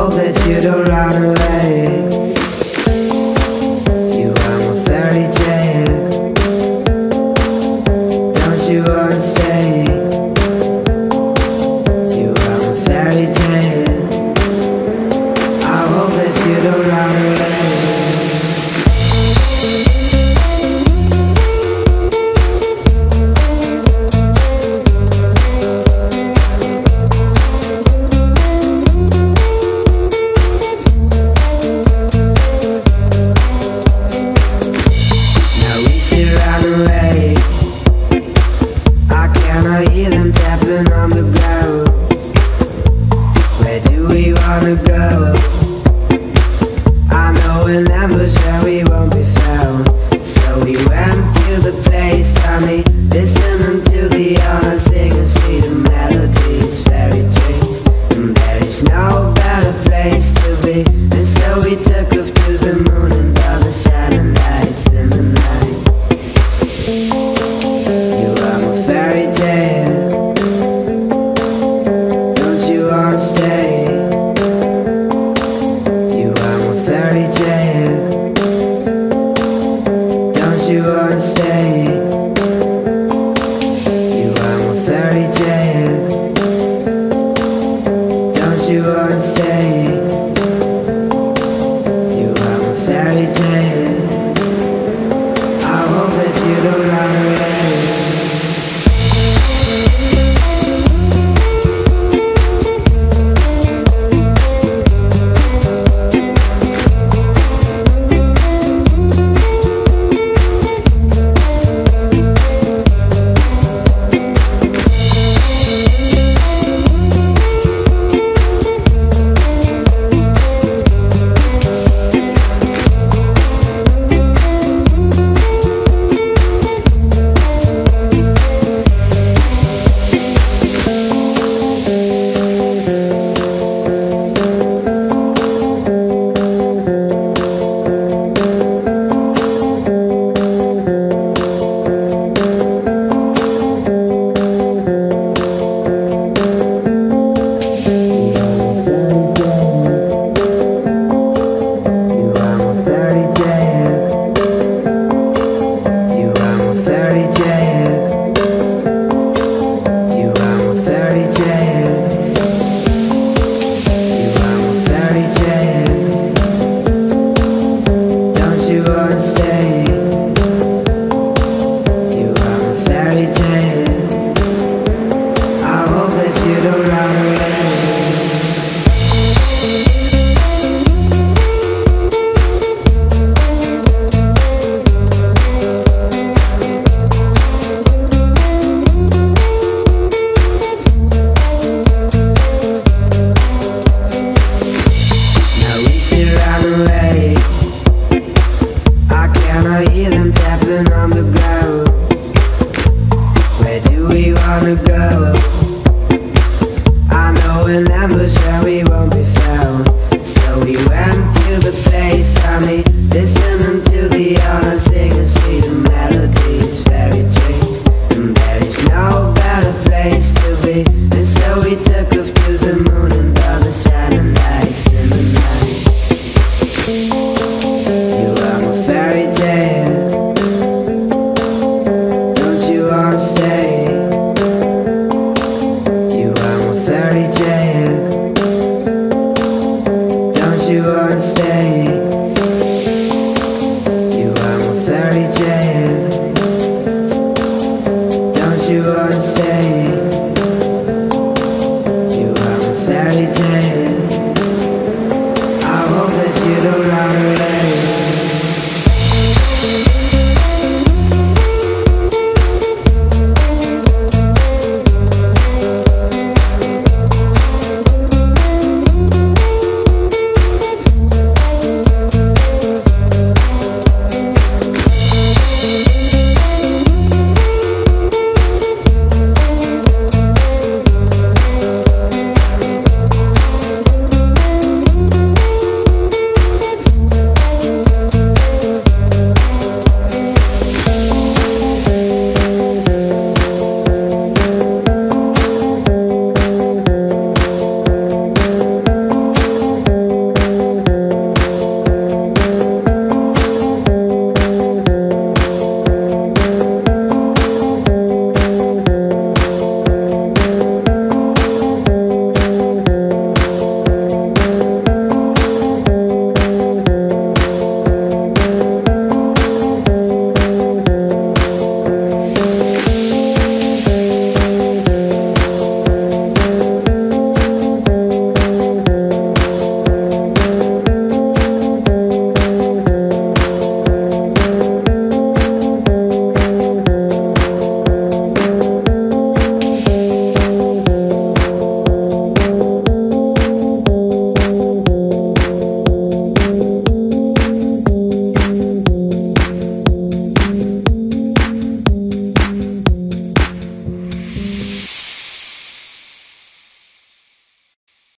hope that you don't run away. You are my fairy tale. Don't you wanna stay? You are my fairy tale. I hope that you don't run away. Hear them tapping on the ground. Where do we wanna go? I know an ambush where we won't be found. So we went to the place, honey, listening to the honor, singing sweet melodies, fairy dreams. And there is no better place to be. And so we took off to the moon and all the shining lights in the night. You are my fairy tale. Stay. You are my fairy tale. Don't you wanna stay? You are my fairy tale. Don't you wanna stay? You are my fairy tale. I hope that you don't run away. Hear them tapping on the ground. Where do we wanna go? I know an ambush where we won't be found. So we went to the place, honey, listening to the honor, singing sweet melodies, fairy dreams. And there is no better place to be. And so we took off to the moon and all the shining lights in the night. You are my fairy tale. Stay. You are my fairy tale. Don't you wanna stay? You are my fairy tale. Don't you wanna stay? You are my fairy tale. I hope that you don't